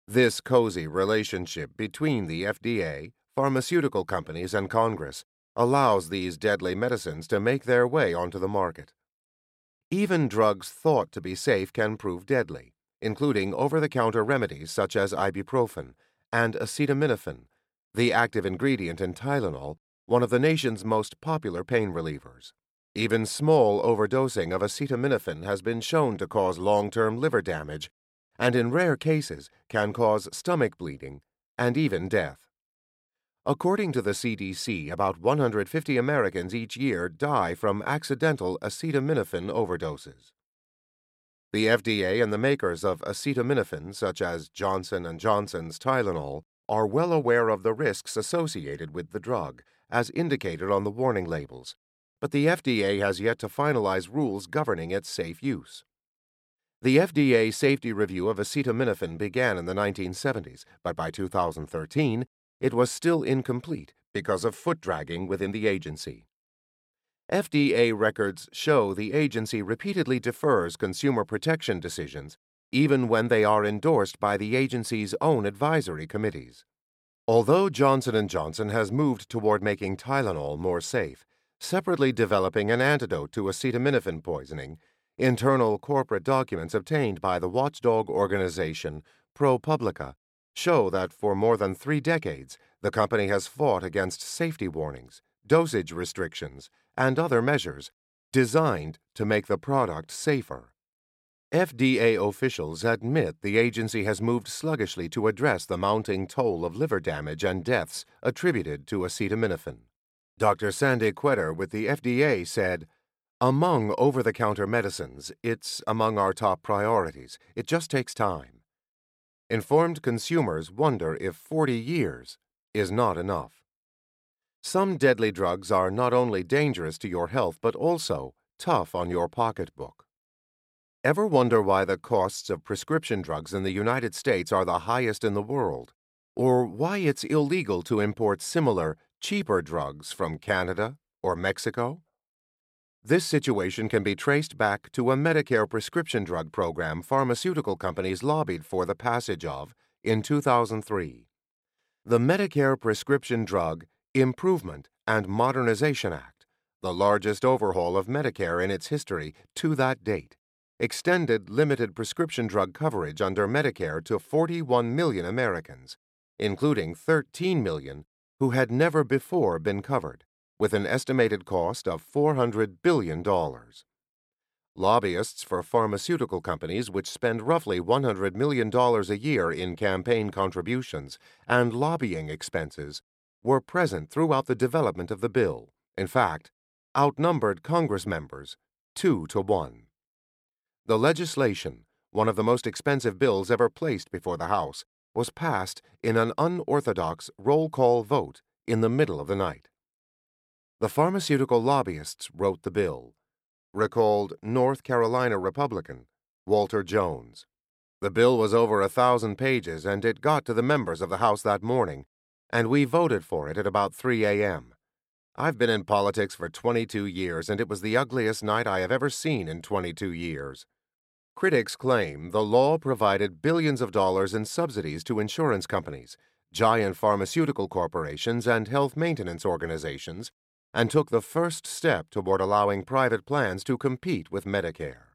This cozy relationship between the FDA, pharmaceutical companies, and Congress allows these deadly medicines to make their way onto the market. Even drugs thought to be safe can prove deadly, including over-the-counter remedies such as ibuprofen and acetaminophen, the active ingredient in Tylenol, one of the nation's most popular pain relievers. Even small overdosing of acetaminophen has been shown to cause long-term liver damage and in rare cases can cause stomach bleeding and even death. According to the CDC, about 150 Americans each year die from accidental acetaminophen overdoses. The FDA and the makers of acetaminophen, such as Johnson & Johnson's Tylenol, are well aware of the risks associated with the drug, as indicated on the warning labels, but the FDA has yet to finalize rules governing its safe use. The FDA safety review of acetaminophen began in the 1970s, but by 2013, it was still incomplete because of foot-dragging within the agency. FDA records show the agency repeatedly defers consumer protection decisions, even when they are endorsed by the agency's own advisory committees. Although Johnson & Johnson has moved toward making Tylenol more safe, separately developing an antidote to acetaminophen poisoning, internal corporate documents obtained by the watchdog organization ProPublica show that for more than 3 decades, the company has fought against safety warnings, dosage restrictions, and other measures designed to make the product safer. FDA officials admit the agency has moved sluggishly to address the mounting toll of liver damage and deaths attributed to acetaminophen. Dr. Sandy Quetter with the FDA said, "Among over-the-counter medicines, it's among our top priorities. It just takes time." Informed consumers wonder if 40 years is not enough. Some deadly drugs are not only dangerous to your health but also tough on your pocketbook. Ever wonder why the costs of prescription drugs in the United States are the highest in the world? Or why it's illegal to import similar, cheaper drugs from Canada or Mexico? This situation can be traced back to a Medicare prescription drug program pharmaceutical companies lobbied for the passage of in 2003. The Medicare Prescription Drug Improvement and Modernization Act, the largest overhaul of Medicare in its history to that date, extended limited prescription drug coverage under Medicare to 41 million Americans, including 13 million who had never before been covered, with an estimated cost of $400 billion. Lobbyists for pharmaceutical companies, which spend roughly $100 million a year in campaign contributions and lobbying expenses, were present throughout the development of the bill. In fact, outnumbered Congress members 2-1. The legislation, one of the most expensive bills ever placed before the House, was passed in an unorthodox roll call vote in the middle of the night. The pharmaceutical lobbyists wrote the bill, recalled North Carolina Republican Walter Jones. The bill was over 1,000 pages, and it got to the members of the House that morning, and we voted for it at about 3 a.m. I've been in politics for 22 years, and it was the ugliest night I have ever seen in 22 years. Critics claim the law provided billions of dollars in subsidies to insurance companies, giant pharmaceutical corporations, and health maintenance organizations, and took the first step toward allowing private plans to compete with Medicare.